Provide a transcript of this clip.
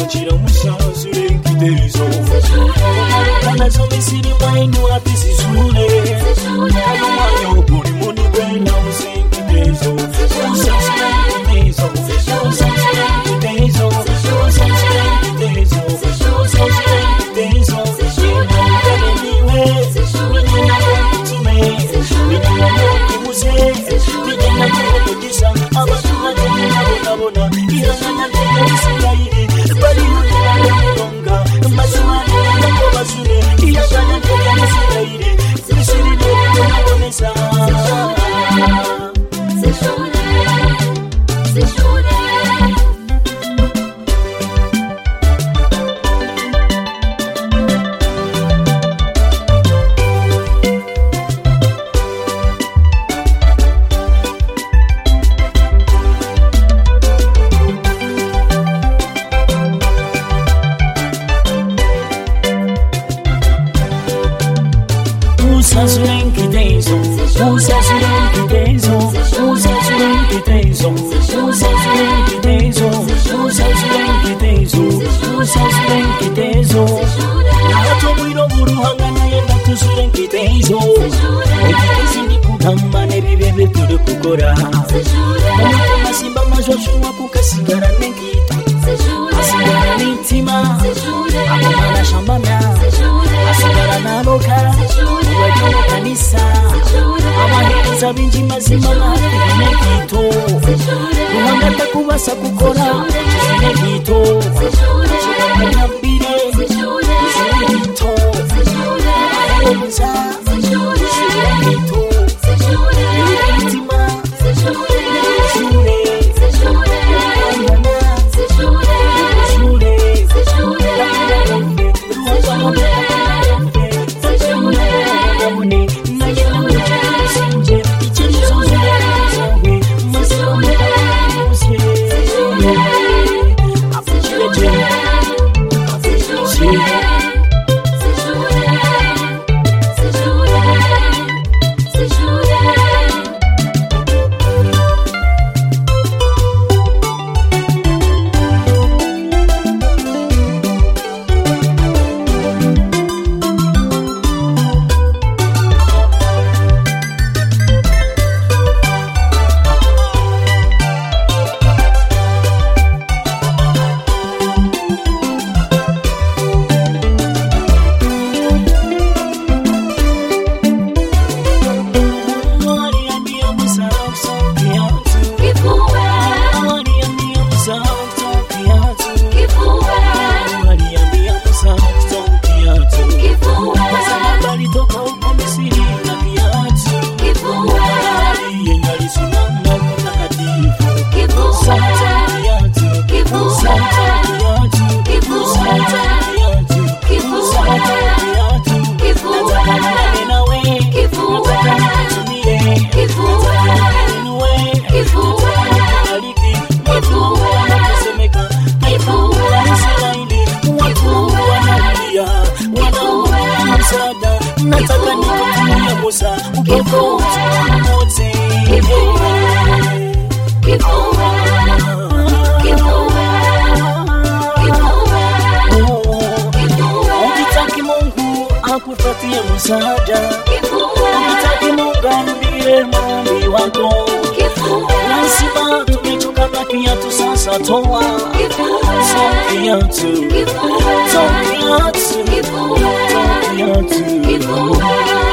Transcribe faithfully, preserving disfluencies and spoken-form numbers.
Chira musazure kitezo Kana zomi siri mainu apisi zule Ayo buri moni wena usi kitezo Musazure kitezo Musazure kitezo Musazure kitezo Musazure kitezo Shina mkele niwe Nina kutume Nina kutimuse Nina kutimudisa Abatuna jena bona bona Irana jena isigairi Bali nuna longa Mazumani nako basure Irana jena isigairi Sishiri nuna bonesa Sishore Sishore Usazurenki tezo, usazurenki tezo, usazurenki tezo, usazurenki tezo, usazurenki tezo, usazurenki tezo. Nato mwiro buruhanga na yenda tuzurenki tezo. Ekitezi ni kugamba nebibebe turi kukora. Omuntu masimba majoshuwa kukasigara nenkito. Asigara nitima, akomana shambana, asigara naboka. Wajona kanisa Amahiriza binji mazima mahiri negito Ruhangata kubasa kukora Chizine gito Chizine gito Aheza Chizine gito Itima Shure Nataka nikutumia bosa Ukifu Uti Kifu Kifu Kifu Kifu Ukitaki Mungu akupatie msaada Ukitaki Mungu anubire maombi wako Lazima tukichoka na kiatu sasa toa Toa kiatu Toa kiatu Toa kiatu